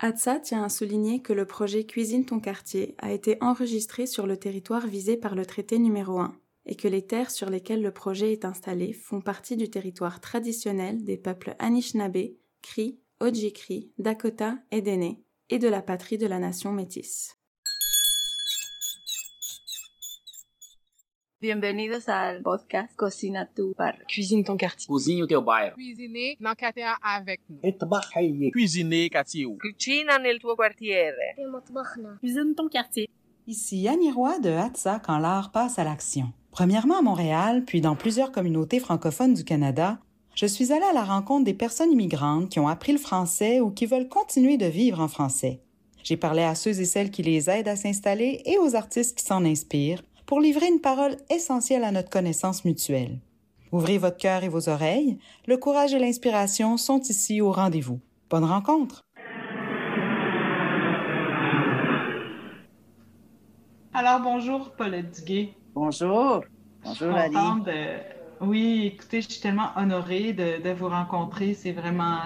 ATSA tient à souligner que le projet Cuisine ton quartier a été enregistré sur le territoire visé par le traité numéro 1 et que les terres sur lesquelles le projet est installé font partie du territoire traditionnel des peuples Anishinaabe, Cri, Ojibwe, Dakota et Dene et de la patrie de la nation métisse. Bienvenidos al podcast Cocina tu par Cuisine ton quartier. Cozinhe o teu bairro. Cuisiner dans quartier avec nous. Cuisiner quartier. Cucina nel tuo quartiere. Cuisine ton quartier. Ici Annie Roy de Hatsa quand l'art passe à l'action. Premièrement à Montréal, puis dans plusieurs communautés francophones du Canada, je suis allée à la rencontre des personnes immigrantes qui ont appris le français ou qui veulent continuer de vivre en français. J'ai parlé à ceux et celles qui les aident à s'installer et aux artistes qui s'en inspirent pour livrer une parole essentielle à notre connaissance mutuelle. Ouvrez votre cœur et vos oreilles, le courage et l'inspiration sont ici au rendez-vous. Bonne rencontre! Alors, bonjour, Paulette Duguay. Bonjour. Bonjour, Ali. Oui, écoutez, je suis tellement honorée de vous rencontrer. C'est vraiment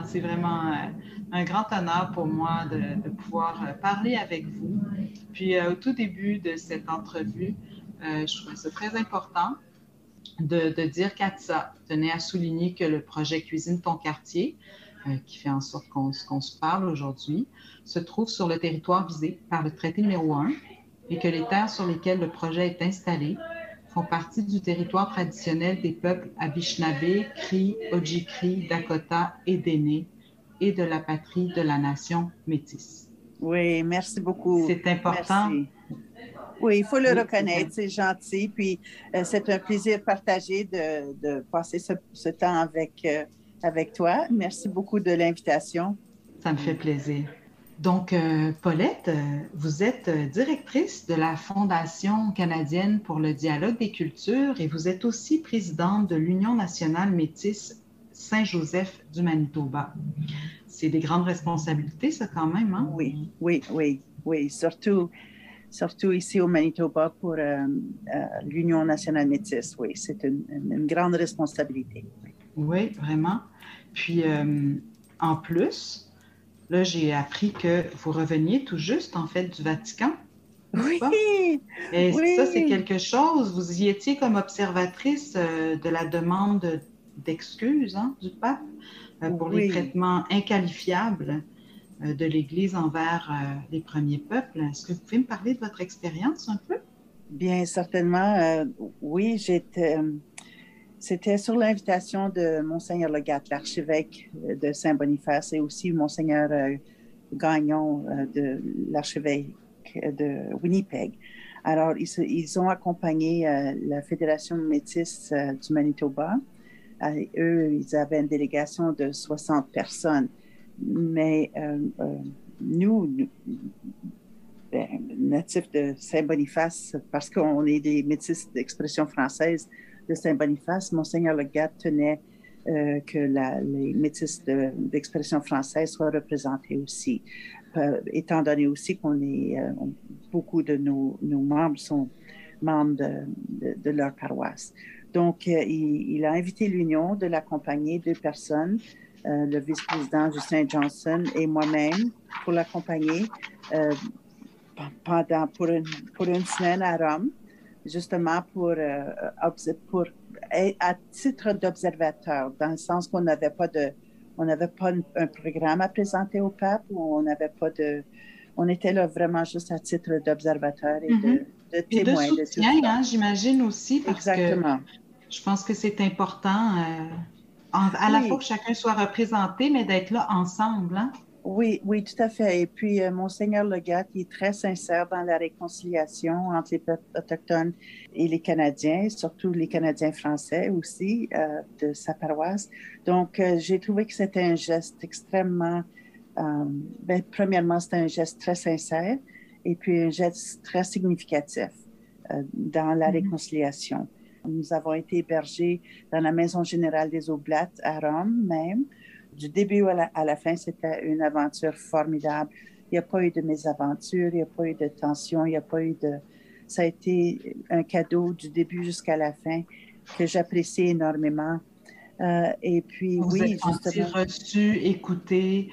un grand honneur pour moi de pouvoir parler avec vous. Puis, au tout début de cette entrevue, je trouvais ça très important de dire qu'ATSA tenait à souligner que le projet Cuisine ton quartier, qui fait en sorte qu'on se parle aujourd'hui, se trouve sur le territoire visé par le traité numéro 1 et que les terres sur lesquelles le projet est installé font partie du territoire traditionnel des peuples Anishinaabe, Cri, Ojibwe, Dakota et Dene et de la patrie de la nation métisse. Oui, merci beaucoup. C'est important. Merci. Oui, il faut le reconnaître, c'est gentil. Puis c'est un plaisir partagé de passer ce temps avec toi. Merci beaucoup de l'invitation. Ça me fait plaisir. Donc, Paulette, vous êtes directrice de la Fondation canadienne pour le dialogue des cultures et vous êtes aussi présidente de l'Union nationale métisse Saint-Joseph du Manitoba. C'est des grandes responsabilités, ça, quand même, hein? Oui. Surtout ici au Manitoba pour l'Union nationale métisse. Oui, c'est une grande responsabilité. Oui, vraiment. Puis, en plus, là, j'ai appris que vous reveniez tout juste, en fait, du Vatican. Oui! Et oui. Ça, c'est quelque chose. Vous y étiez comme observatrice de la demande d'excuses du pape pour les traitements inqualifiables de l'Église envers les premiers peuples. Est-ce que vous pouvez me parler de votre expérience un peu? Bien, certainement. Oui, c'était sur l'invitation de Monseigneur Legat, l'archevêque de Saint-Boniface, et aussi Monseigneur Gagnon, de l'archevêque de Winnipeg. Alors, ils ont accompagné la Fédération métisse du Manitoba. Eux, ils avaient une délégation de 60 personnes. Mais nous, natifs de Saint-Boniface, parce qu'on est des métis d'expression française de Saint-Boniface, Monseigneur Legat tenait que les métis d'expression française soient représentés aussi, étant donné aussi qu'on est, beaucoup de nos membres sont membres de leur paroisse. Donc, il a invité l'Union de l'accompagner, 2 personnes, le vice-président Justin Johnson et moi-même, pour l'accompagner pour une semaine à Rome, justement à titre d'observateur, dans le sens qu'on n'avait pas un programme à présenter au pape, ou on était là vraiment juste à titre d'observateur et de témoin. Et de soutien, j'imagine aussi, parce Exactement. Que je pense que c'est important à la fois que chacun soit représenté, mais d'être là ensemble. Hein? Oui, tout à fait. Et puis, Monseigneur Legat, il est très sincère dans la réconciliation entre les peuples autochtones et les Canadiens, surtout les Canadiens français aussi, de sa paroisse. Donc, j'ai trouvé que c'était un geste extrêmement... premièrement, c'était un geste très sincère et puis un geste très significatif dans la réconciliation. Nous avons été hébergés dans la Maison générale des Oblates à Rome même. Du début à la fin, c'était une aventure formidable. Il n'y a pas eu de mésaventure, il n'y a pas eu de tension, il n'y a pas eu de... Ça a été un cadeau du début jusqu'à la fin que j'apprécie énormément. Et puis, vous êtes senti reçu, écouté.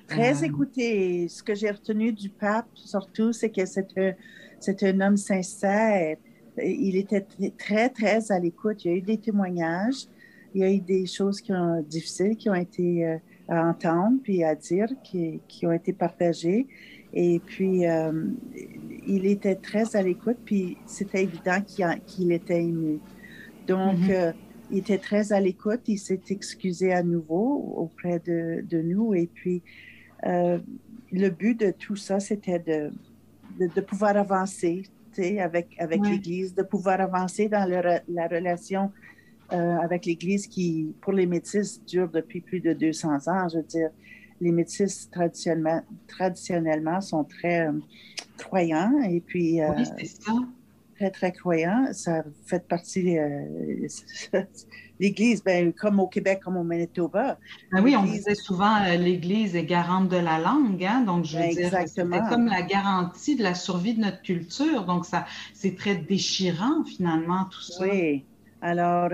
Très écouté. Et ce que j'ai retenu du pape, surtout, c'est que c'est un homme sincère. Il était très, très à l'écoute. Il y a eu des témoignages. Il y a eu des choses difficiles qui ont été à entendre puis à dire, qui ont été partagées. Et puis, il était très à l'écoute, puis c'était évident qu'il était ému. Donc, il était très à l'écoute. Il s'est excusé à nouveau auprès de nous. Et puis, le but de tout ça, c'était de pouvoir avancer avec l'Église, de pouvoir avancer dans la relation avec l'Église qui, pour les métis, dure depuis plus de 200 ans. Je veux dire, les métis, traditionnellement sont très croyants. Et puis, oui, c'est ça. Très, très croyants. Ça fait partie l'Église, comme au Québec, comme au Manitoba. Oui, on disait souvent l'Église est garante de la langue, hein? Donc je veux dire, c'est comme la garantie de la survie de notre culture. Donc c'est très déchirant finalement tout ça. Oui. Alors,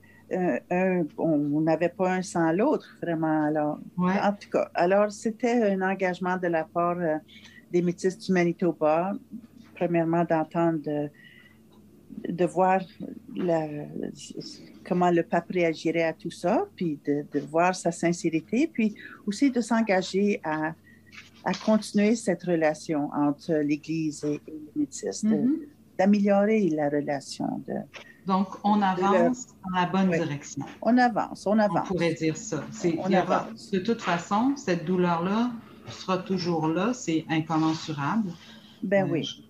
on n'avait pas un sans l'autre vraiment. Alors, en tout cas, alors c'était un engagement de la part des Métis du Manitoba, premièrement d'entendre de voir comment le pape réagirait à tout ça, puis de voir sa sincérité, puis aussi de s'engager à continuer cette relation entre l'Église et les Métis, d'améliorer la relation. Donc, on avance dans la bonne direction. On avance. On pourrait dire ça. De toute façon, cette douleur-là sera toujours là, c'est incommensurable. Oui.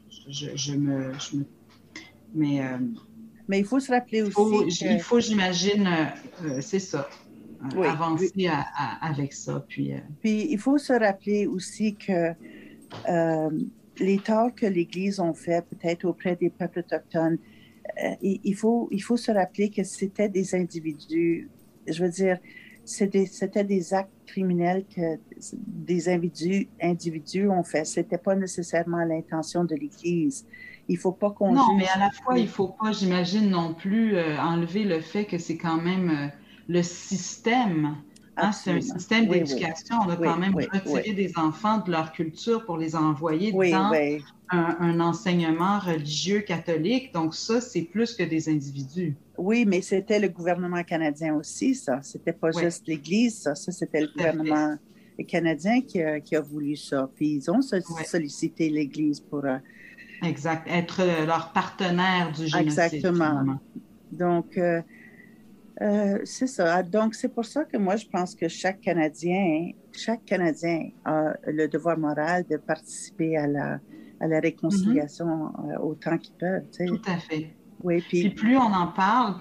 Mais il faut se rappeler aussi il faut, j'imagine, c'est ça, avancer avec ça. Puis il faut se rappeler aussi que les torts que l'Église a fait peut-être auprès des peuples autochtones, il faut se rappeler que c'était des individus, je veux dire, c'était des actes criminels que des individus ont fait. C'était pas nécessairement l'intention de l'Église. Il faut pas qu'on Non, mais à la fois, il faut pas, j'imagine, non plus enlever le fait que c'est quand même le système. Hein, c'est un système d'éducation. On a quand même retiré des enfants de leur culture pour les envoyer dans un enseignement religieux catholique. Donc ça, c'est plus que des individus. Oui, mais c'était le gouvernement canadien aussi, ça. C'était pas juste l'Église, ça. Ça, c'était le gouvernement canadien qui a voulu ça. Puis ils ont sollicité l'Église pour... Exact. Être leur partenaire du génocide. Exactement. Finalement. Donc, c'est ça. Donc, c'est pour ça que moi, je pense que chaque Canadien a le devoir moral de participer à la réconciliation autant qu'ils peuvent. Tu sais. Tout à fait. Oui, puis plus on en parle,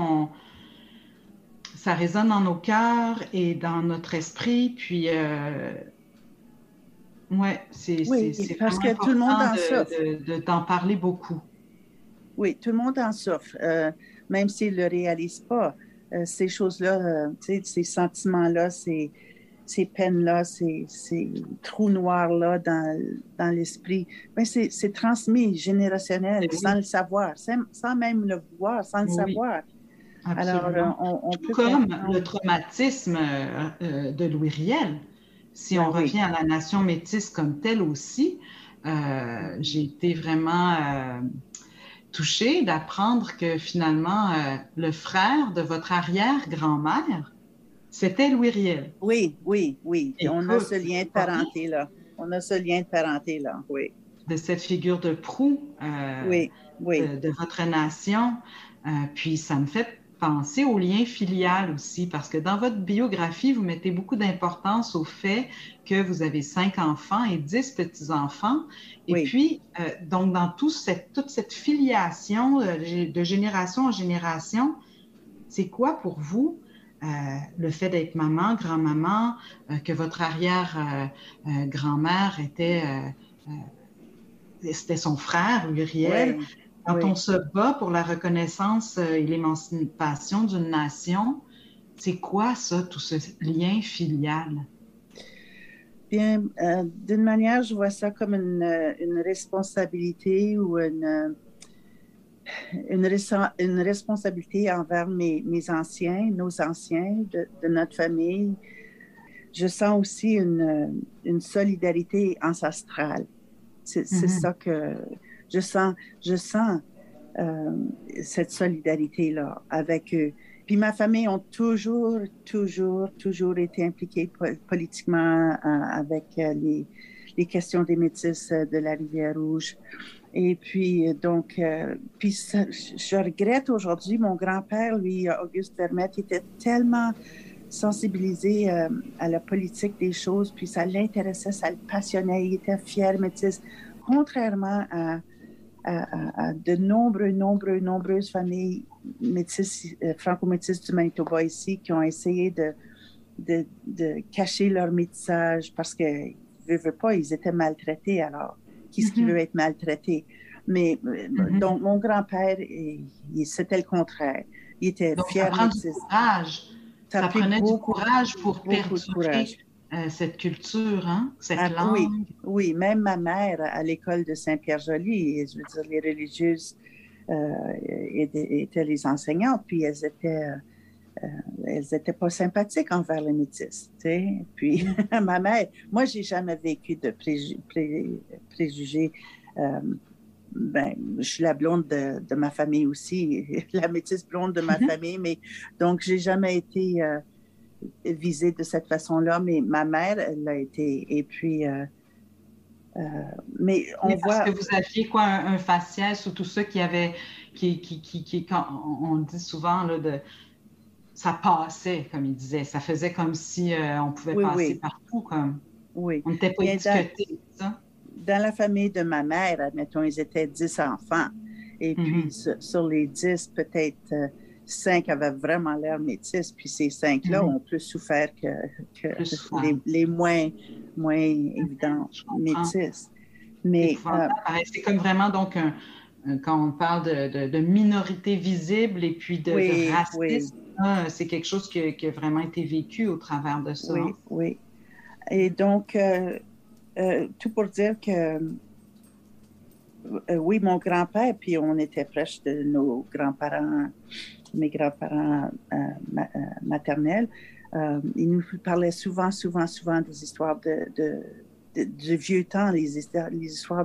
ça résonne dans nos cœurs et dans notre esprit. Puis, c'est parce vraiment que tout le monde en souffre. D'en parler beaucoup. Oui, tout le monde en souffre, même s'ils ne le réalisent pas. Ces choses-là, ces sentiments-là, ces peines-là, ces trous noirs-là dans l'esprit, c'est transmis générationnel, sans le savoir, sans même le voir, sans le savoir. Absolument. Alors, on peut comme le traumatisme de Louis Riel. Si on revient à la nation métisse comme telle aussi, j'ai été vraiment touchée d'apprendre que finalement, le frère de votre arrière-grand-mère, c'était Louis Riel. Oui. Et on a ce lien de parenté-là. Oui. De cette figure de proue de votre nation. Puis ça me fait penser au lien filial aussi, parce que dans votre biographie, vous mettez beaucoup d'importance au fait que vous avez 5 enfants et 10 petits-enfants. Et puis, donc, dans toute cette filiation de génération en génération, c'est quoi pour vous le fait d'être maman, grand-maman, que votre arrière-grand-mère c'était son frère, Uriel? Quand on se bat pour la reconnaissance et l'émancipation d'une nation, c'est quoi ça, tout ce lien filial? Bien, d'une manière, je vois ça comme une responsabilité ou une responsabilité envers mes anciens, nos anciens de notre famille, je sens aussi une solidarité ancestrale. C'est ça que je sens cette solidarité-là avec eux. Puis ma famille ont toujours été impliquée politiquement avec les questions des Métis de la Rivière-Rouge. Et puis, donc, je regrette aujourd'hui, mon grand-père, lui, Auguste Vermette, était tellement sensibilisé à la politique des choses, puis ça l'intéressait, ça le passionnait, il était fier métis, contrairement à de nombreuses familles métisses, franco-métisses du Manitoba ici, qui ont essayé de cacher leur métissage parce que, veut pas, ils étaient maltraités, alors qui veut être maltraité? Mais donc, mon grand-père, c'était le contraire. Il était donc, fier. Ça prend du courage. Ça prenait du courage pour perdurer cette culture, hein? Cette langue. Oui, même ma mère à l'école de Saint-Pierre-Joly, je veux dire, les religieuses étaient les enseignantes, puis elles étaient pas sympathiques envers les métis, tu sais. Puis ma mère, moi, j'ai jamais vécu de préjugés. Je suis la blonde de ma famille aussi, la métisse blonde de ma famille, mais donc j'ai jamais été visée de cette façon-là, mais ma mère, elle l'a été. Et puis, mais on voit... Parce que vous aviez quoi, un faciès ou tout ça qui avait, quand on dit souvent là, ça passait, comme il disait, ça faisait comme si on pouvait passer partout, comme on n'était pas étiqueté, ça. Dans la famille de ma mère, admettons, ils étaient 10 enfants. Et puis, sur les 10, peut-être 5 avaient vraiment l'air métis. Puis ces 5-là ont plus souffert que les moins évidents métis. Mais c'est comme vraiment, donc, quand on parle de minorité visible et puis de racisme, c'est quelque chose qui a vraiment été vécu au travers de ça. Oui. Et donc... tout pour dire que, oui, mon grand-père, puis on était proches de nos grands-parents, mes grands-parents maternels, ils nous parlaient souvent des histoires du vieux temps, les histoires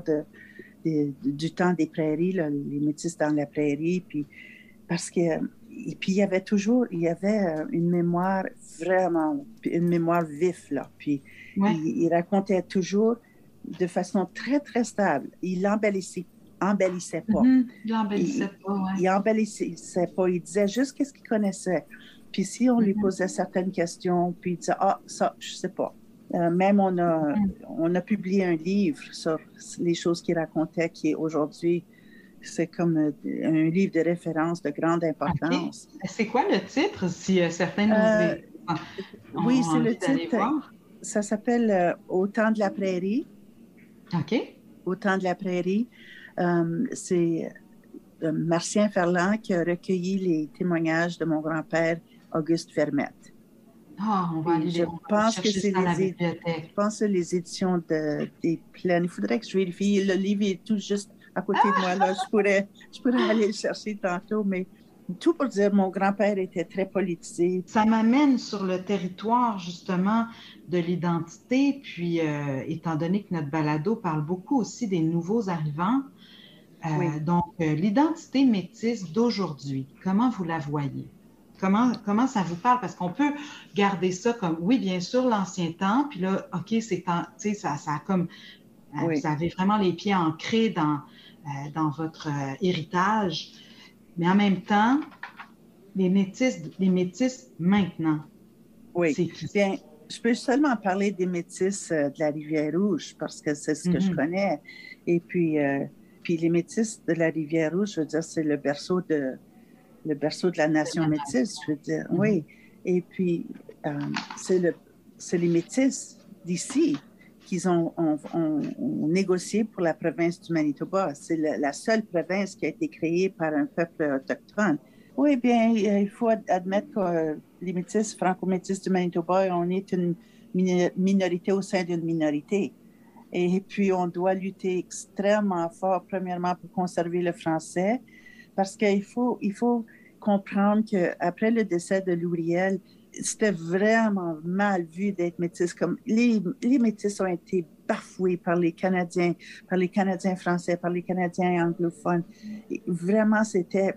du temps des prairies, là, les métis dans la prairie, puis parce que... Et puis, il y avait une mémoire une mémoire vif, là. Puis, il racontait toujours de façon très, très stable. Il embellissait pas. Il embellissait pas, Il embellissait pas. Il disait juste qu'est-ce qu'il connaissait. Puis, si on lui posait certaines questions, puis il disait, ça, je sais pas. Même, on a publié un livre sur les choses qu'il racontait, qui est aujourd'hui... C'est comme un livre de référence de grande importance. Okay. C'est quoi le titre, si certains nous oui, c'est le titre. Ça s'appelle « Au temps de la prairie ». OK. Au temps de la prairie. C'est Martien Ferland qui a recueilli les témoignages de mon grand-père, Auguste Vermette. On va aller chercher ça dans la bibliothèque. Je pense que c'est les éditions des Plaines. Il faudrait que je vérifie. Le livre est tout juste à côté de moi, là. Je pourrais aller le chercher tantôt, mais tout pour dire, mon grand-père était très politisé. Ça m'amène sur le territoire, justement, de l'identité, puis étant donné que notre balado parle beaucoup aussi des nouveaux arrivants, donc l'identité métisse d'aujourd'hui, comment vous la voyez? Comment ça vous parle? Parce qu'on peut garder ça comme, oui, bien sûr, l'ancien temps, puis là, OK, ça a comme... Vous avez vraiment les pieds ancrés dans votre héritage. Mais en même temps, les métis maintenant. Oui. Bien, je peux seulement parler des métis de la Rivière-Rouge parce que c'est ce que je connais. Et puis les métis de la Rivière-Rouge, je veux dire, c'est le berceau de la nation métisse, je veux dire. Oui. Et puis, c'est les métis d'ici qu'ils ont négocié pour la province du Manitoba. C'est la seule province qui a été créée par un peuple autochtone. Oui, bien, il faut admettre que les métis, franco-métis du Manitoba, on est une minorité au sein d'une minorité. Et puis, on doit lutter extrêmement fort, premièrement, pour conserver le français, parce qu'il faut comprendre qu'après le décès de Louis Riel, c'était vraiment mal vu d'être métisse. Comme les métis ont été bafoués par les Canadiens français, par les Canadiens anglophones. Et vraiment, c'était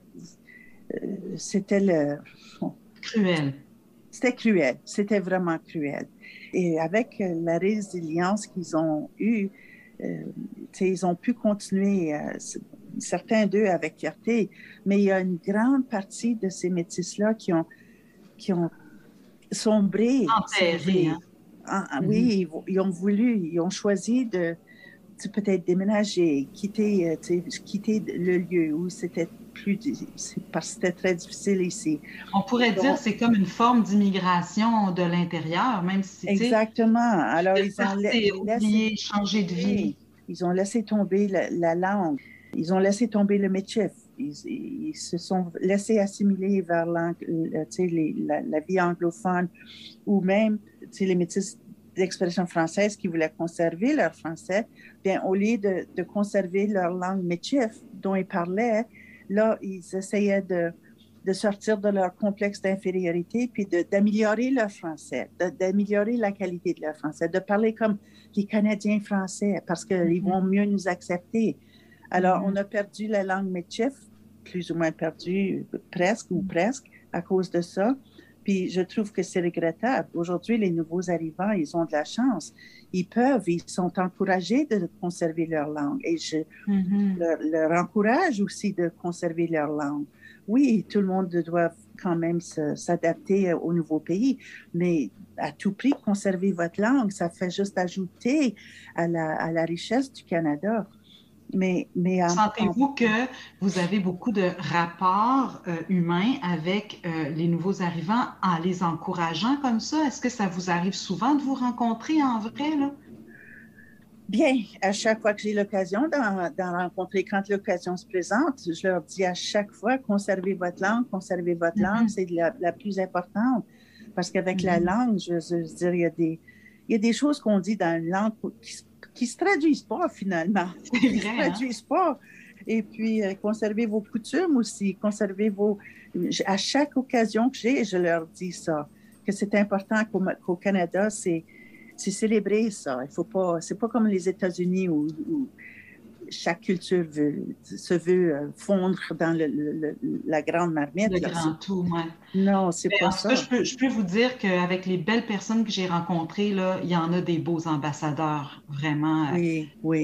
Cruel. C'était cruel. C'était vraiment cruel. Et avec la résilience qu'ils ont eue, ils ont pu continuer, certains d'eux avec fierté, mais il y a une grande partie de ces métis-là qui ont sombré. Enterré, hein? Oui, ils ont choisi de peut-être déménager, quitter le lieu où c'était parce que c'était très difficile ici. On pourrait dire que c'est comme une forme d'immigration de l'intérieur, même si exactement. Alors, ils ont changé de vie. Ils ont laissé tomber la langue. Ils ont laissé tomber le métis. Ils se sont laissés assimiler vers la vie anglophone ou même les métis d'expression française qui voulaient conserver leur français. Bien, au lieu de conserver leur langue métis dont ils parlaient, là, ils essayaient de sortir de leur complexe d'infériorité puis d'améliorer leur français, d'améliorer la qualité de leur français, de parler comme les Canadiens français parce qu'ils vont mieux nous accepter. Alors, on a perdu la langue métis, plus ou moins perdu, presque à cause de ça. Puis, je trouve que c'est regrettable. Aujourd'hui, les nouveaux arrivants, ils ont de la chance. Ils sont encouragés de conserver leur langue. Et je leur encourage aussi de conserver leur langue. Oui, tout le monde doit quand même s'adapter au nouveau pays, mais à tout prix, conserver votre langue, ça fait juste ajouter à la richesse du Canada. Mais sentez-vous que vous avez beaucoup de rapports humains avec les nouveaux arrivants en les encourageant comme ça? Est-ce que ça vous arrive souvent de vous rencontrer en vrai, là? Bien, à chaque fois que j'ai l'occasion d'en rencontrer, quand l'occasion se présente, je leur dis à chaque fois, conservez votre langue, c'est la plus importante. Parce qu'avec la langue, je veux dire, il y a des choses qu'on dit dans la langue qui se traduisent pas finalement. Qui se traduisent pas. Et puis, conservez vos coutumes aussi, à chaque occasion que j'ai, je leur dis ça, que c'est important qu'au Canada, c'est célébrer ça. C'est pas comme les États-Unis où chaque culture se veut fondre dans la grande marmite. Le grand tout, oui. Non, c'est pas ça. Je peux vous dire qu'avec les belles personnes que j'ai rencontrées, là, il y en a des beaux ambassadeurs, vraiment. Oui.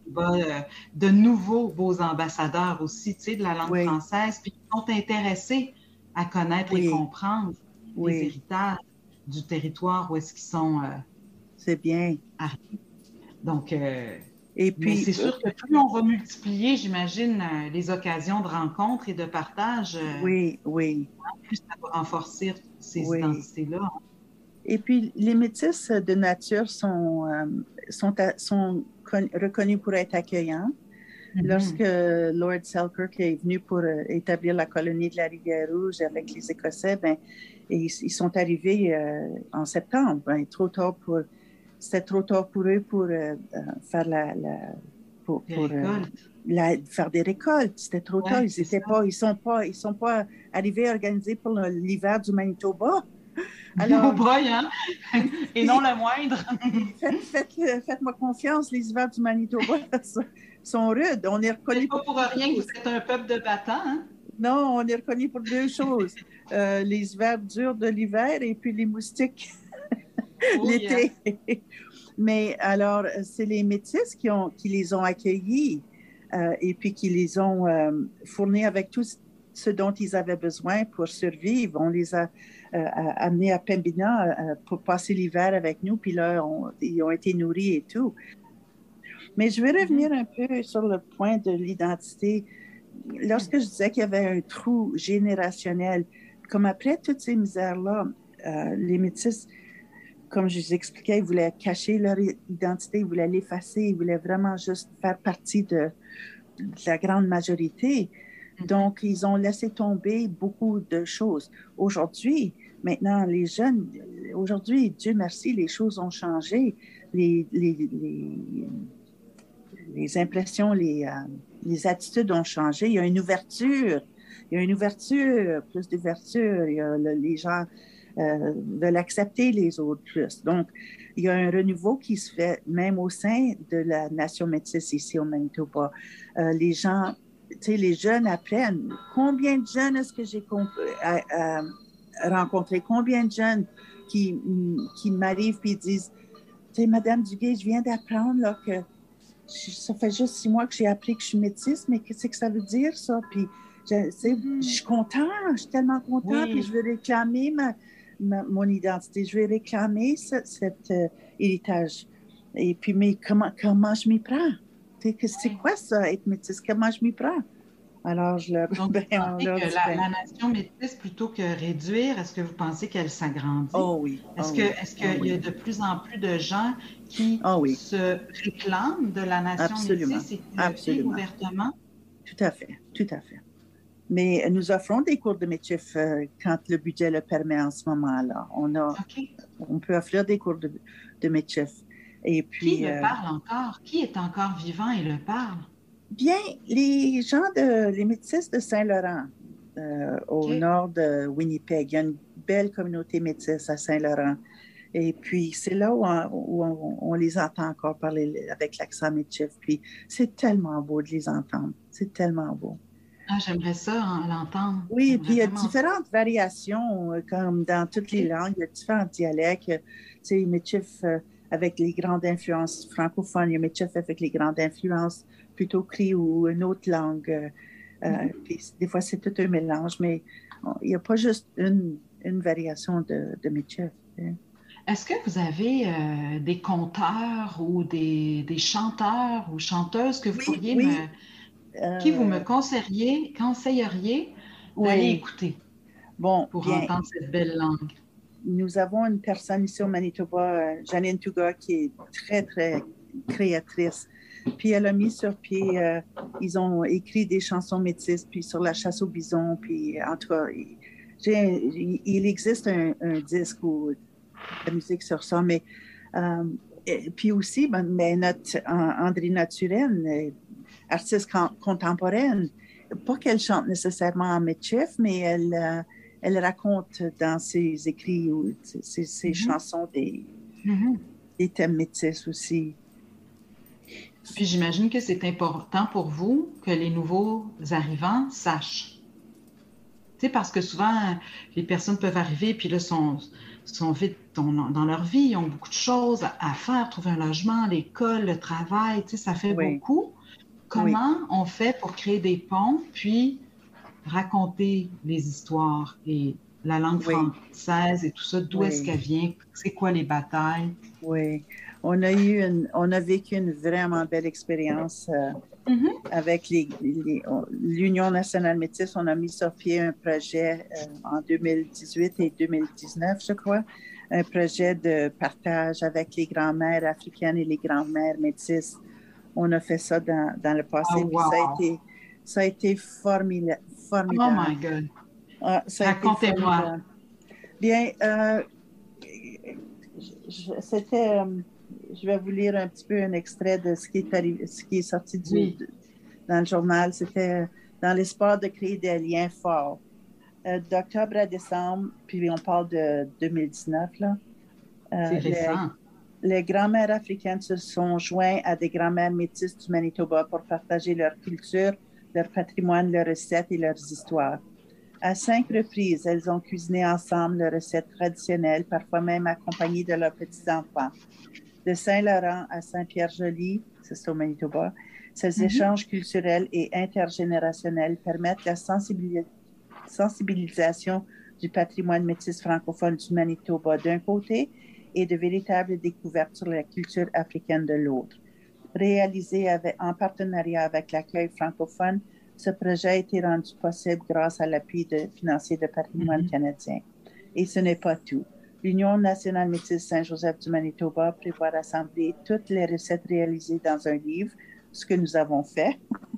De nouveaux beaux ambassadeurs aussi, tu sais, de la langue française, puis qui sont intéressés à connaître et comprendre les héritages du territoire où est-ce qu'ils sont. C'est bien. Donc, et puis, c'est sûr que plus on va multiplier, j'imagine, les occasions de rencontres et de partage, oui. plus ça va renforcer ces identités-là. Et puis, les métis de nature sont reconnus pour être accueillants. Lorsque Lord Selkirk est venu pour établir la colonie de la Rivière-Rouge avec les Écossais, ils sont arrivés en septembre. C'était trop tard pour eux pour faire faire des récoltes. C'était trop tard. Ils sont pas arrivés organisés pour l'hiver du Manitoba. Alors, hein? Et non le moindre. Faites-moi confiance, les hivers du Manitoba sont rudes. On est reconnu. C'est pas pour rien que vous êtes un peuple de battants, hein? Non, on est reconnu pour deux choses. Les hivers durs de l'hiver et puis les moustiques l'été. Mais alors, c'est les Métis qui les ont accueillis et puis qui les ont fournis avec tout ce dont ils avaient besoin pour survivre. On les a amenés à Pembina pour passer l'hiver avec nous, puis là, ils ont été nourris et tout. Mais je vais revenir un peu sur le point de l'identité. Lorsque je disais qu'il y avait un trou générationnel, comme après toutes ces misères-là, les Métis, comme je vous expliquais, ils voulaient cacher leur identité, ils voulaient l'effacer, ils voulaient vraiment juste faire partie de la grande majorité. Donc, ils ont laissé tomber beaucoup de choses. Aujourd'hui, maintenant, les jeunes, aujourd'hui, Dieu merci, les choses ont changé. Les impressions, les attitudes ont changé. Il y a une ouverture. Plus d'ouverture. Les gens veulent accepter les autres plus. Donc, il y a un renouveau qui se fait même au sein de la nation métisse ici au Manitoba. Les gens, tu sais, les jeunes apprennent. Combien de jeunes est-ce que j'ai rencontré? Combien de jeunes qui m'arrivent et disent, tu sais, Madame Duguay, je viens d'apprendre là, que ça fait juste 6 mois que j'ai appris que je suis métisse, mais qu'est-ce que ça veut dire, ça? Puis, je suis contente, je suis tellement contente, puis je veux réclamer mon identité, je veux réclamer cet héritage. Et puis, mais comment je m'y prends? C'est quoi ça, être métisse? Comment je m'y prends? Alors, je leur dis, la nation métisse, plutôt que réduire, est-ce que vous pensez qu'elle s'agrandit? Oh oui. Est-ce qu'il y a de plus en plus de gens qui se réclament de la nation métisse et qui le disent ouvertement? Tout à fait, tout à fait. Mais nous offrons des cours de métif quand le budget le permet en ce moment-là. On peut offrir des cours de métif. Et puis, qui le parle encore? Qui est encore vivant et le parle? Bien, les gens les métisses de Saint-Laurent, au nord de Winnipeg. Il y a une belle communauté métisse à Saint-Laurent. Et puis, c'est là où on les entend encore parler avec l'accent métif. Puis, c'est tellement beau de les entendre. C'est tellement beau. Ah, j'aimerais ça, l'entendre. Oui, puis il y a différentes variations, comme dans toutes les langues. Il y a différents dialectes. Tu sais, métif avec les grandes influences francophones. Il y a métif avec les grandes influences plutôt cri ou une autre langue. Puis des fois, c'est tout un mélange, mais il n'y a pas juste une variation de métif. Hein. Est-ce que vous avez des conteurs ou des chanteurs ou chanteuses que vous pourriez qui vous me conseilleriez d'aller écouter pour entendre cette belle langue? Nous avons une personne ici au Manitoba, Janine Touga, qui est très, très créatrice. Puis elle a mis sur pied, ils ont écrit des chansons métisses, puis sur la chasse au bison, puis en tout cas, il existe un disque ou de la musique sur ça, mais puis aussi, notre Andrina Turenne, artiste contemporaine, pas qu'elle chante nécessairement en métif, mais elle raconte dans ses écrits ou ses chansons des thèmes métis aussi. Puis j'imagine que c'est important pour vous que les nouveaux arrivants sachent. Tu sais, parce que souvent, les personnes peuvent arriver, puis là, sont vite dans leur vie, ils ont beaucoup de choses à faire, trouver un logement, l'école, le travail, tu sais, ça fait beaucoup. Comment on fait pour créer des ponts, puis raconter les histoires et la langue française et tout ça, d'où est-ce qu'elle vient, c'est quoi les batailles? Oui, on a vécu une vraiment belle expérience avec l'Union nationale métisse. On a mis sur pied un projet en 2018 et 2019, je crois, un projet de partage avec les grands-mères africaines et les grands-mères métisses. On a fait ça dans le passé. Oh, wow. Puis ça a été formidable. Oh my God. Racontez-moi. Bien, je vais vous lire un petit peu un extrait de ce qui est sorti dans le journal. C'était dans l'espoir de créer des liens forts. D'octobre à décembre, puis on parle de 2019, là. C'est récent. Les grands-mères africaines se sont joints à des grands-mères métisses du Manitoba pour partager leur culture, leur patrimoine, leurs recettes et leurs histoires. À 5 reprises, elles ont cuisiné ensemble leurs recettes traditionnelles, parfois même accompagnées de leurs petits-enfants. De Saint-Laurent à Saint-Pierre-Joli, c'est au Manitoba, ces échanges culturels et intergénérationnels permettent la sensibilisation du patrimoine métis francophone du Manitoba d'un côté et de véritables découvertes sur la culture africaine de l'autre. Réalisé en partenariat avec l'accueil francophone, ce projet a été rendu possible grâce à l'appui financier de patrimoine canadien. Et ce n'est pas tout. L'Union nationale métisse Saint-Joseph du Manitoba prévoit rassembler toutes les recettes réalisées dans un livre, ce que nous avons fait.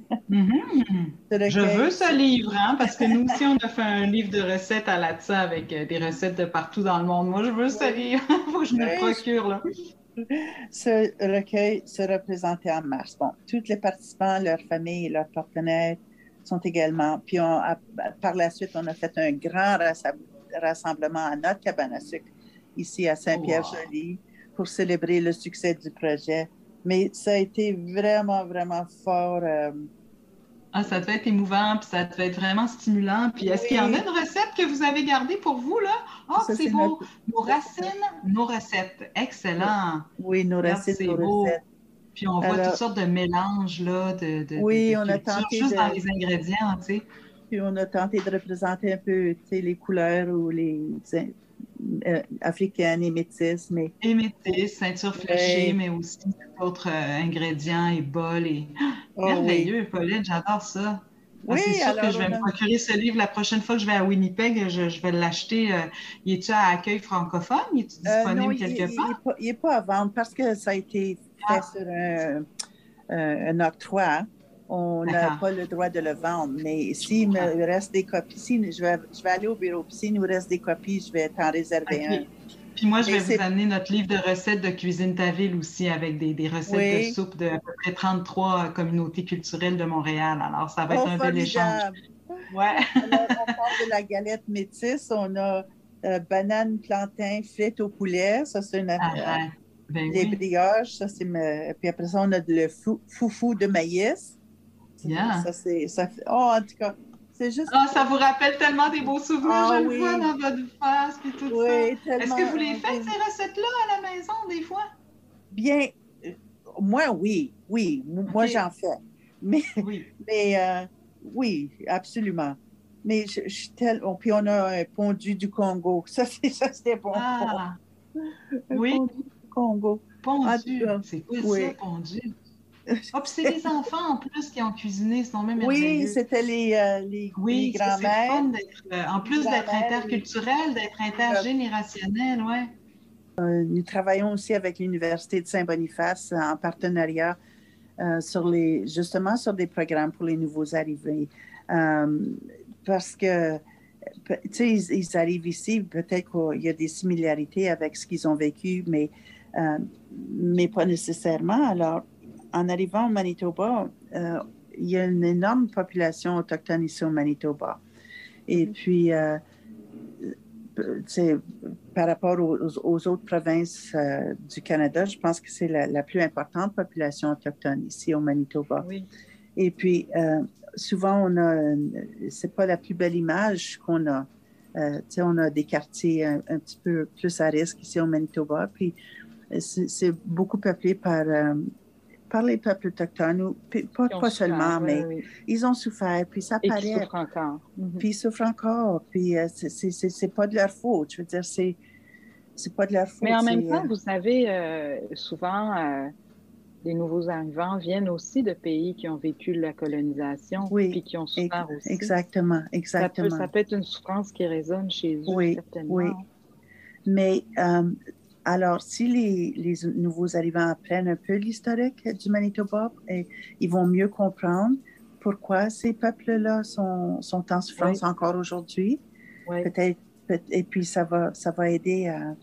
Je veux ce livre, parce que nous aussi, on a fait un livre de recettes à l'ATSA avec des recettes de partout dans le monde. Moi, je veux ce livre. Il faut que je me le procure, là. Ce recueil sera présenté en mars. Bon, tous les participants, leurs familles et leurs partenaires sont également. Puis par la suite, on a fait un grand rassemblement à notre cabane à sucre, ici à Saint-Pierre-Joli, pour célébrer le succès du projet. Mais ça a été vraiment, vraiment fort. Ça devait être émouvant, puis ça devait être vraiment stimulant. Puis est-ce qu'il y en a une recette que vous avez gardée pour vous, là? C'est beau! Nos racines, nos recettes. Excellent! Oui, nos racines, nos recettes. Puis on voit toutes sortes de mélanges, là, de on a tenté juste dans les ingrédients, tu sais. Puis on a tenté de représenter un peu, tu sais, les couleurs ou les africaines et métisses. Et métisses, ceinture fléchée, mais aussi d'autres ingrédients et bols. Merveilleux, Pauline, j'adore ça. Oui, c'est sûr que je vais me procurer ce livre la prochaine fois que je vais à Winnipeg. Je vais l'acheter. Il est-tu à accueil francophone? Il est disponible quelque part? Il n'est pas à vendre parce que ça a été fait sur un octroi. On n'a pas le droit de le vendre. Mais s'il me reste des copies, je vais aller au bureau. Puis s'il nous reste des copies, je vais t'en réserver un. Puis moi, je vais vous amener notre livre de recettes de Cuisine ta ville aussi avec des recettes de soupe de à peu près 33 communautés culturelles de Montréal. Alors, ça va être un bel échange. Ouais. Alors, on parle de la galette métisse. On a banane, plantain, frites au poulet. Ça, c'est une affaire. Les brioches, ça, c'est... Puis après ça, on a le foufou de maïs. Ça fait... en tout cas... C'est juste... ça vous rappelle tellement des beaux souvenirs, je le vois dans votre face, puis tout ça. Est-ce que vous les faites, ces recettes-là, à la maison, des fois? Bien, moi, oui. Moi, j'en fais. Mais, oui, absolument. Mais puis on a un pondu du Congo. Ça, c'était bon. Oui. Pondu du Congo. Pondu. C'est quoi ça, pondu? Puis c'est les enfants en plus qui ont cuisiné, c'est même merveilleux. Oui, c'était les grands-mères. En plus d'être interculturel, d'être intergénérationnel, nous travaillons aussi avec l'Université de Saint-Boniface en partenariat justement sur des programmes pour les nouveaux arrivés. Parce que, tu sais, ils arrivent ici, peut-être qu'il y a des similarités avec ce qu'ils ont vécu, mais pas nécessairement. Alors, en arrivant au Manitoba, il y a une énorme population autochtone ici au Manitoba. Et puis, par rapport aux autres provinces du Canada, je pense que c'est la plus importante population autochtone ici au Manitoba. Oui. Et puis, souvent, c'est pas la plus belle image qu'on a. On a des quartiers un petit peu plus à risque ici au Manitoba. Puis, c'est beaucoup peuplé par les peuples autochtones, pas seulement, mais ils ont souffert, puis ça paraît. Et ils souffrent encore. Puis ils souffrent encore, puis c'est pas de leur faute, je veux dire, c'est pas de leur faute. Mais en même temps, vous savez, souvent, les nouveaux arrivants viennent aussi de pays qui ont vécu la colonisation, puis qui ont souffert aussi. Exactement. Ça peut être une souffrance qui résonne chez eux, certainement. Oui, mais... alors, si les nouveaux arrivants apprennent un peu l'historique du Manitoba, ils vont mieux comprendre pourquoi ces peuples-là sont en souffrance encore aujourd'hui. Peut-être, et puis ça va aider à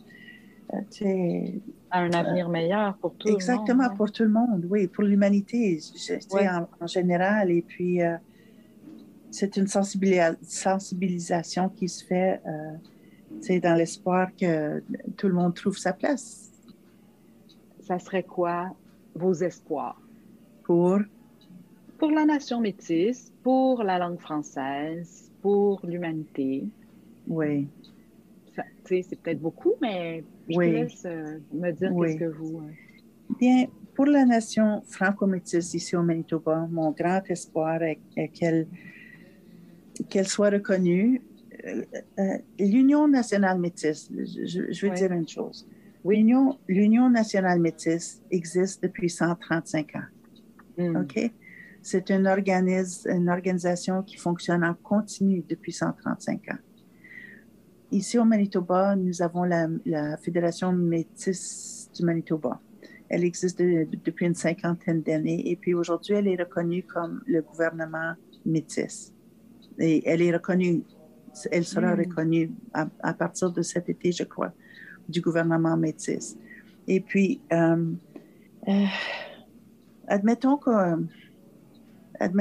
un avenir meilleur pour tout le monde. Exactement, pour tout le monde, oui, pour l'humanité en général. Et puis, c'est une sensibilisation qui se fait... dans l'espoir que tout le monde trouve sa place. Ça serait quoi vos espoirs? Pour la nation métisse, pour la langue française, pour l'humanité. Oui. C'est peut-être beaucoup, mais je vous laisse me dire qu'est-ce que vous... Bien, pour la nation franco-métisse ici au Manitoba, mon grand espoir est qu'elle soit reconnue. L'Union nationale métisse, je veux dire une chose. L'Union nationale métisse existe depuis 135 ans. OK? C'est une organisation qui fonctionne en continu depuis 135 ans. Ici au Manitoba, nous avons la Fédération métisse du Manitoba. Elle existe depuis une 50aine d'années et puis aujourd'hui, elle est reconnue comme le gouvernement métis. Et elle est reconnue. Elle sera reconnue à partir de cet été, je crois, du gouvernement métis. Et puis, admettons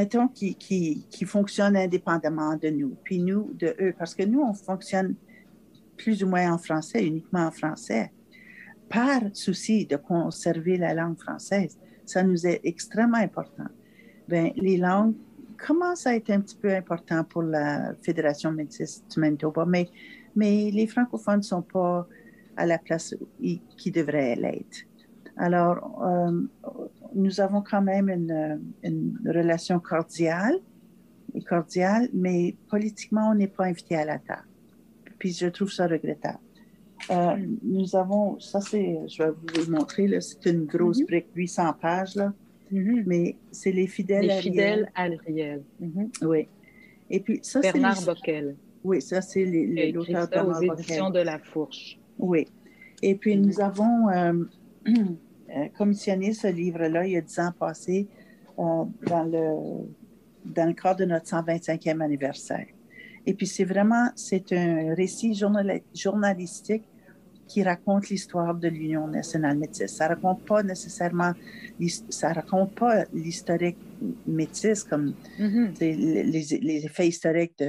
qu'ils fonctionnent indépendamment de nous, puis nous de eux, parce que nous, on fonctionne plus ou moins en français, uniquement en français, par souci de conserver la langue française. Ça nous est extrêmement important. Bien, les langues commencent à être un petit peu importantes pour la Fédération métisse du Manitoba, mais les francophones ne sont pas à la place qui devraient l'être. Alors, nous avons quand même une relation cordiale, mais politiquement, on n'est pas invité à la table. Puis je trouve ça regrettable. Nous avons, je vais vous le montrer, là, c'est une grosse brique, 800 pages, là, mais c'est les fidèles à Ariel. Oui. Et puis ça, Bernard Bockel. Oui, ça, c'est l'auteur de aux éditions de La Fourche. Oui. Et puis nous avons commissionné ce livre-là il y a 10 ans passés dans le cadre de notre 125e anniversaire. Et puis c'est un récit journalistique qui raconte l'histoire de l'Union nationale métisse. Ça raconte pas l'historique métisse comme les faits historiques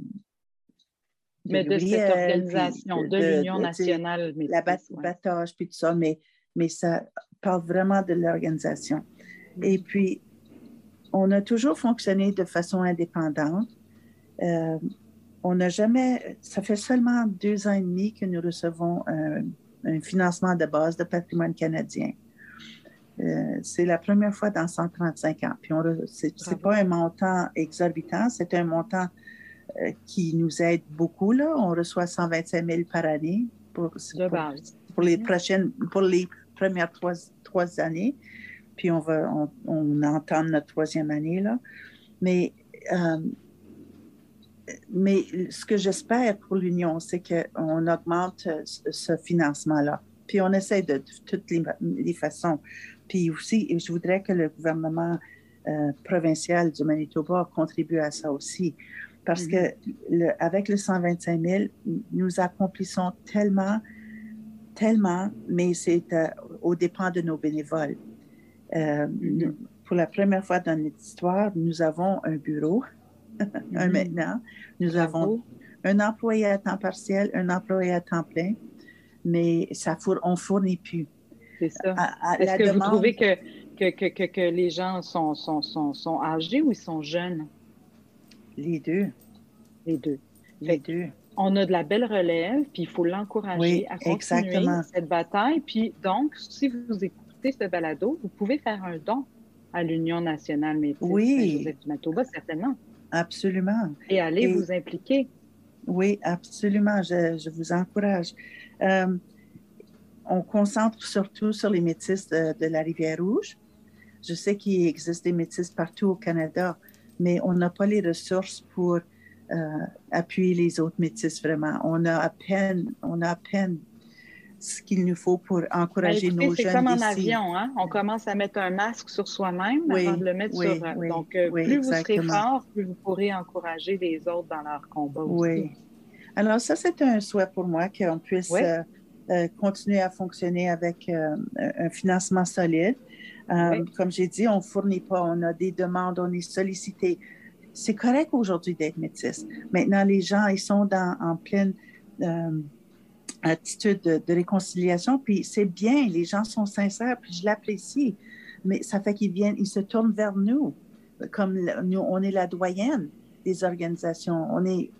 mais de cette organisation, de l'Union nationale métisse. La battage, puis tout ça, mais ça parle vraiment de l'organisation. Et puis, on a toujours fonctionné de façon indépendante. On n'a jamais, ça fait seulement 2 ans et demi que nous recevons un financement de base de patrimoine canadien. C'est la première fois dans 135 ans. Puis c'est pas un montant exorbitant, c'est un montant qui nous aide beaucoup. Là. On reçoit 125 000 par année pour les premières 3 années. Puis on entame notre 3e année. Là. Mais ce que j'espère pour l'Union, c'est qu'on augmente ce financement-là. Puis on essaie de toutes les façons. Puis aussi, je voudrais que le gouvernement provincial du Manitoba contribue à ça aussi. Parce que avec le 125 000, nous accomplissons tellement, mais c'est au dépens de nos bénévoles. Pour la première fois dans notre histoire, nous avons un bureau. Maintenant, nous avons un employé à temps partiel, un employé à temps plein, mais on ne fournit plus. C'est ça. Est-ce que vous trouvez que les gens sont âgés ou ils sont jeunes? Les deux. Les deux. On a de la belle relève, puis il faut l'encourager à continuer cette bataille. Puis donc, si vous écoutez ce balado, vous pouvez faire un don à l'Union nationale métisse Saint-Joseph du Manitoba, certainement. Absolument. Et allez vous impliquer. Oui, absolument. Je vous encourage. On concentre surtout sur les métis de la Rivière-Rouge. Je sais qu'il existe des métis partout au Canada, mais on n'a pas les ressources pour appuyer les autres métis vraiment. On a à peine ce qu'il nous faut pour encourager nos jeunes d'ici. C'est comme en avion, hein? On commence à mettre un masque sur soi-même avant de le mettre sur... Donc, plus vous serez fort, plus vous pourrez encourager les autres dans leur combat aussi. Oui. Alors ça, c'est un souhait pour moi qu'on puisse continuer à fonctionner avec un financement solide. Comme j'ai dit, on ne fournit pas, on a des demandes, on est sollicité. C'est correct aujourd'hui d'être métisse. Maintenant, les gens, ils sont en pleine attitude de réconciliation, puis c'est bien, les gens sont sincères, puis je l'apprécie. Mais ça fait ils se tournent vers nous, comme nous, on est la doyenne des organisations. On est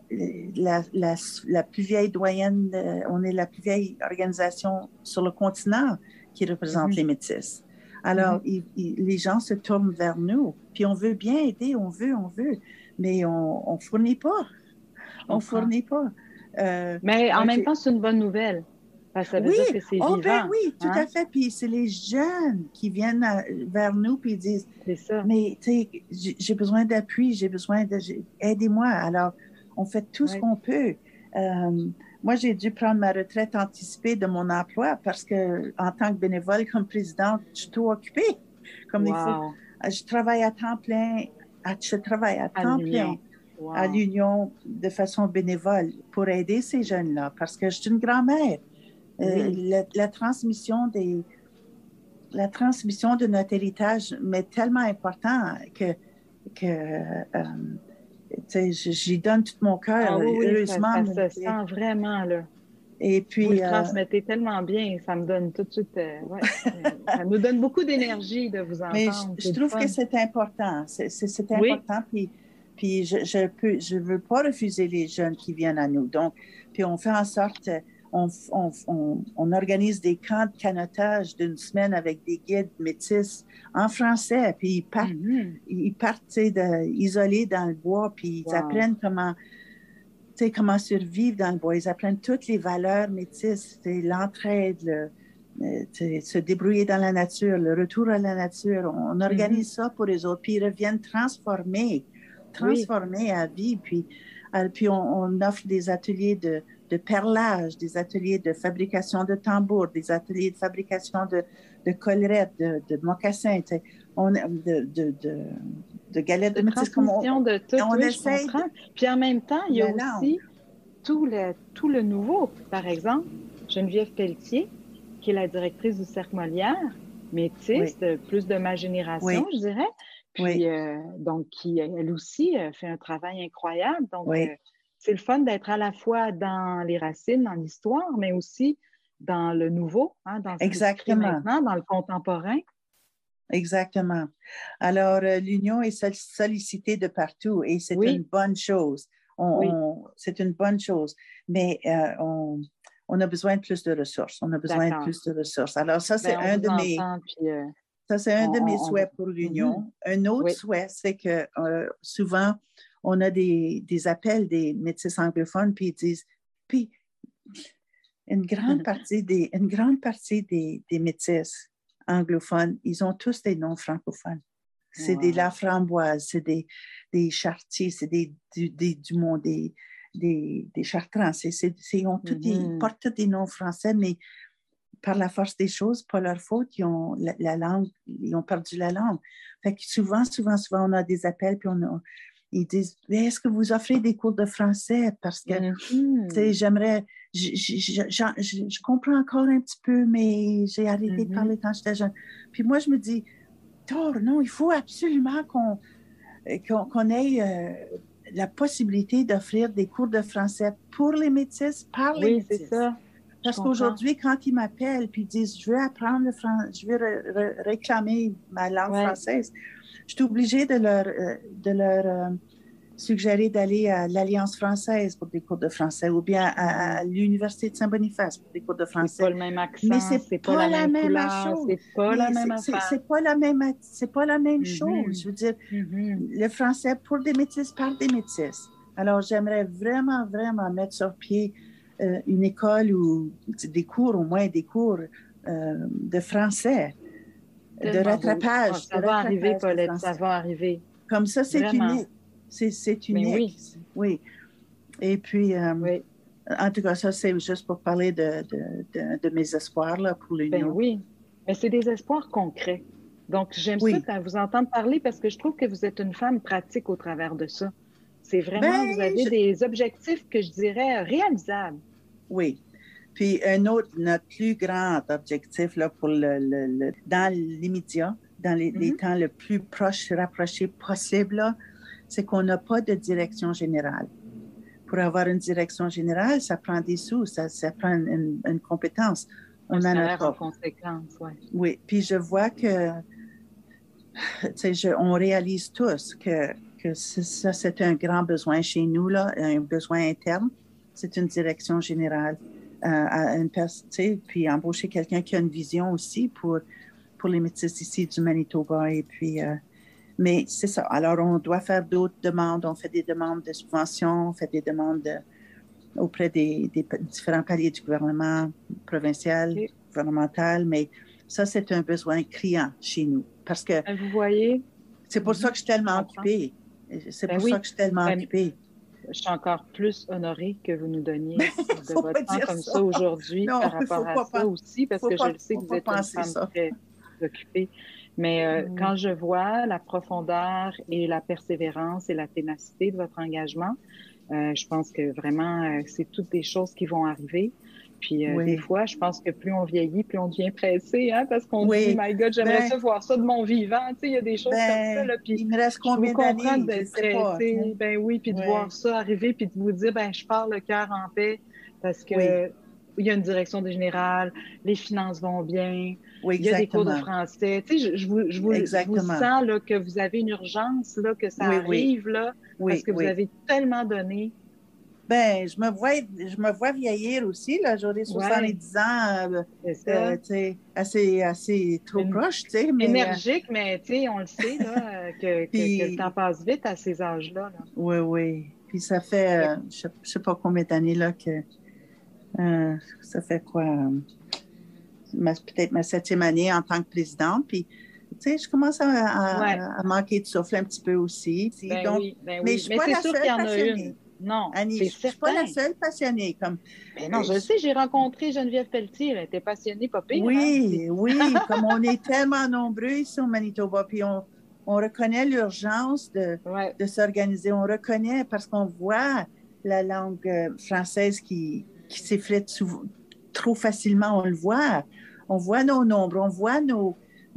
la plus vieille doyenne, on est la plus vieille organisation sur le continent qui représente les métis. Alors, les gens se tournent vers nous, puis on veut bien aider, on veut, mais on ne fournit pas. On ne fournit pas. Mais en même temps, c'est une bonne nouvelle. Parce que ça veut dire que c'est vivant. Ben oui, tout à fait. Puis c'est les jeunes qui viennent vers nous puis ils disent mais tu sais, j'ai besoin d'appui, aidez-moi. Alors, on fait tout ce qu'on peut. Moi, j'ai dû prendre ma retraite anticipée de mon emploi parce que, en tant que bénévole, comme présidente, je suis trop occupée. Comme il faut. Je travaille à temps plein. À l'Union de façon bénévole pour aider ces jeunes-là parce que je suis une grand-mère. La transmission de notre héritage m'est tellement important que j'y donne tout mon cœur. Ah oui, Heureusement. ça se sent vraiment, là. Et puis, vous le transmettez tellement bien, ça me donne tout de suite, ça nous donne beaucoup d'énergie de vous entendre. Mais je trouve que c'est important. C'est important. Puis je veux pas refuser les jeunes qui viennent à nous. Donc, puis on fait en sorte, on organise des camps de canotage d'une semaine avec des guides métis en français. Puis ils partent isolés dans le bois, puis ils apprennent comment survivre dans le bois. Ils apprennent toutes les valeurs métisses, l'entraide, se débrouiller dans la nature, le retour à la nature. On organise ça pour les autres, puis ils reviennent transformés à vie. Puis on offre des ateliers de perlage, des ateliers de fabrication de tambours, des ateliers de fabrication de collerettes, de mocassins, de galettes de métis. De tout, on essaie. Puis en même temps, il y a aussi tout le nouveau. Par exemple, Geneviève Pelletier, qui est la directrice du Cercle Molière, métisse, plus de ma génération, je dirais. Puis, donc, qui, elle aussi, fait un travail incroyable. Donc, c'est le fun d'être à la fois dans les racines, dans l'histoire, mais aussi dans le nouveau, dans ce qui se crée maintenant, dans le contemporain. Exactement. Alors, l'Union est sollicitée de partout et c'est une bonne chose. C'est une bonne chose. Mais on a besoin de plus de ressources. On a besoin de plus de ressources. Alors, ça, c'est un de mes... Ça, c'est un de mes souhaits pour l'Union. Un autre souhait, c'est que souvent, on a des appels des métis anglophones, puis ils disent... Puis, une grande partie des métis anglophones, ils ont tous des noms francophones. C'est des Laframboises, c'est des Chartiers, c'est des Dumont, des Chartrand. Ils portent tous des noms français, mais par la force des choses, pas leur faute, ils ont perdu la langue. Fait que souvent, on a des appels, puis ils disent, est-ce que vous offrez des cours de français? Parce que, j'aimerais, je comprends encore un petit peu, mais j'ai arrêté de parler quand j'étais jeune. Puis moi, je me dis, non, il faut absolument qu'on ait la possibilité d'offrir des cours de français pour les métis, par les métis. C'est ça. Parce qu'aujourd'hui, quand ils m'appellent et disent, je veux apprendre le français, je veux réclamer ma langue française, je suis obligée de leur suggérer d'aller à l'Alliance française pour des cours de français ou bien à l'Université de Saint-Boniface pour des cours de français. C'est pas le même accent, mais c'est pas la même chose. C'est pas la même affaire. C'est pas la même chose. Je veux dire, le français pour des métis, par des métis. Alors, j'aimerais vraiment, vraiment mettre sur pied une école ou des cours, au moins des cours de français, de rattrapage. Ça va arriver, Paulette, ça va arriver. Comme ça, c'est unique. C'est unique. Oui. Et puis, en tout cas, ça, c'est juste pour parler de mes espoirs là, pour l'Union. Oui, mais c'est des espoirs concrets. Donc, j'aime ça vous entendre parler parce que je trouve que vous êtes une femme pratique au travers de ça. C'est vraiment, vous avez des objectifs que je dirais réalisables. Oui. Puis notre plus grand objectif là, pour dans l'immédiat, dans les temps le plus proche, rapproché possible, là, c'est qu'on n'a pas de direction générale. Pour avoir une direction générale, ça prend des sous, ça prend une compétence. On en a pas. En conséquence, oui. Puis je vois que, on réalise tous que ça, c'est un grand besoin chez nous, là, un besoin interne. C'est une direction générale. Puis embaucher quelqu'un qui a une vision aussi pour les métis ici du Manitoba. Et puis, mais c'est ça. Alors, on doit faire d'autres demandes. On fait des demandes de subventions, on fait des demandes auprès des différents paliers du gouvernement provincial, gouvernemental. Mais ça, c'est un besoin criant chez nous. Parce que vous voyez, c'est pour ça que je suis tellement occupée. C'est pour ça que je suis tellement occupée. Je suis encore plus honorée que vous nous donniez de votre temps comme ça aujourd'hui par rapport à ça aussi, parce que je le sais que vous êtes une femme très occupée. Mais quand je vois la profondeur et la persévérance et la ténacité de votre engagement, je pense que vraiment, c'est toutes des choses qui vont arriver. Puis des fois, je pense que plus on vieillit, plus on devient pressé, hein, parce qu'on dit, my God, j'aimerais ça voir ça de mon vivant. Tu sais, il y a des choses comme ça. Là, puis il me reste combien d'années? D'être pressé. Ben oui, puis de voir ça arriver, puis de vous dire, je pars le cœur en paix, parce que il y a une direction générale, les finances vont bien, il y a des cours de français. Tu sais, je vous sens là, que vous avez une urgence, là, que ça arrive, là, parce que vous avez tellement donné. Ben, je me vois vieillir aussi, là. J'aurai 70 ans, assez trop proche, tu sais. Énergique, mais tu sais, on le sait, là, que le temps passe vite à ces âges-là. Là. Oui. Puis ça fait, je sais pas combien d'années, là, que ça fait quoi? Peut-être ma 7e année en tant que présidente. Puis, tu sais, je commence à manquer de souffle un petit peu aussi. Mais je suis pas la seule passionnée. Non, Annie, je ne suis pas la seule passionnée. Mais non, je sais, j'ai rencontré Geneviève Pelletier, elle était passionnée, pas pire. Oui, comme on est tellement nombreux ici au Manitoba, puis on reconnaît l'urgence de s'organiser, on reconnaît parce qu'on voit la langue française qui s'effrite trop facilement, on le voit. On voit nos nombres, on voit nos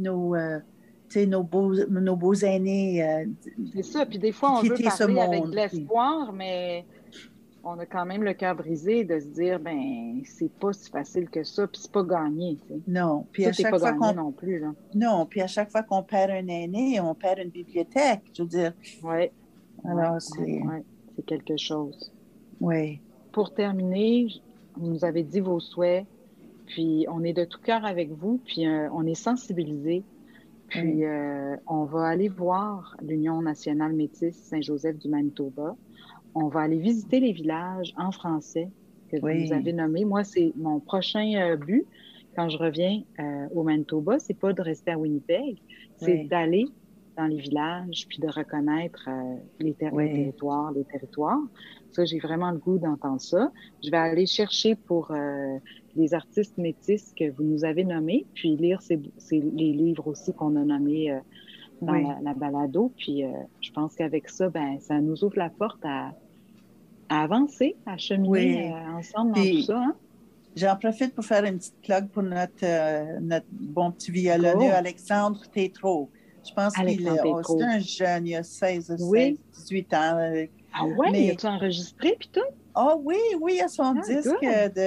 beaux aînés. C'est ça, puis des fois, on veut parler avec de l'espoir, mais on a quand même le cœur brisé de se dire, c'est pas si facile que ça, puis c'est pas gagné. T'sais. Non, puis à chaque fois non plus, là. Non, puis à chaque fois qu'on perd un aîné, on perd une bibliothèque, je veux dire. Oui. Alors, c'est quelque chose. Oui. Pour terminer, vous nous avez dit vos souhaits, puis on est de tout cœur avec vous, puis on est sensibilisés. Puis, on va aller voir l'Union nationale métisse Saint-Joseph du Manitoba. On va aller visiter les villages en français que vous nous avez nommés. Moi, c'est mon prochain but quand je reviens au Manitoba. C'est pas de rester à Winnipeg, c'est d'aller dans les villages puis de reconnaître les territoires. Ça, j'ai vraiment le goût d'entendre ça. Je vais aller chercher pour les artistes métis que vous nous avez nommés, puis lire les livres aussi qu'on a nommés dans la balado. Puis je pense qu'avec ça, ça nous ouvre la porte à avancer, à cheminer ensemble dans tout ça. Hein? J'en profite pour faire une petite plug pour notre bon petit violonneux, Alexandre Tétrault. Je pense qu'il c'est un jeune, il a 16, 18 ans. Ah ouais? Mais as-tu enregistré puis tout? Ah oui, il a son disque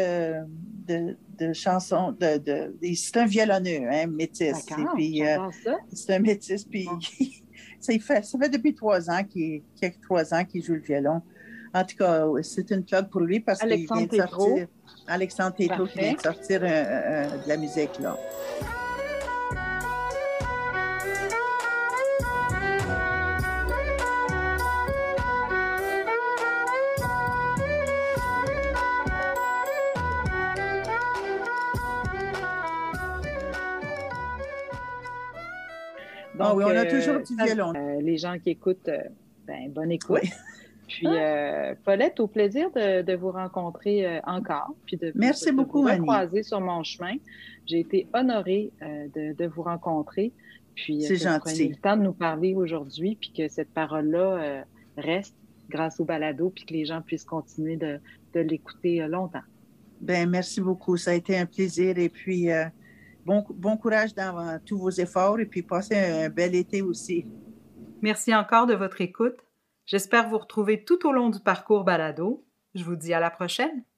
de chansons. C'est un violonneux, hein, métis. Puis, c'est un métis. Puis ça fait depuis 3 ans qu'il joue le violon. En tout cas, c'est une plug pour lui parce qu'il vient de sortir. Alexandre Tétrault qui vient de sortir de la musique, là. Donc, on a toujours du violon. Les gens qui écoutent, bonne écoute. Oui. Puis, Paulette, au plaisir de vous rencontrer encore. Puis Merci beaucoup, Annie. De vous recroiser sur mon chemin. J'ai été honorée de vous rencontrer. Puis, c'est gentil. Vous prenez le temps de nous parler aujourd'hui, puis que cette parole-là reste grâce au balado, puis que les gens puissent continuer de l'écouter longtemps. Merci beaucoup. Ça a été un plaisir. Et puis, bon courage dans tous vos efforts et puis passez un bel été aussi. Merci encore de votre écoute. J'espère vous retrouver tout au long du parcours balado. Je vous dis à la prochaine.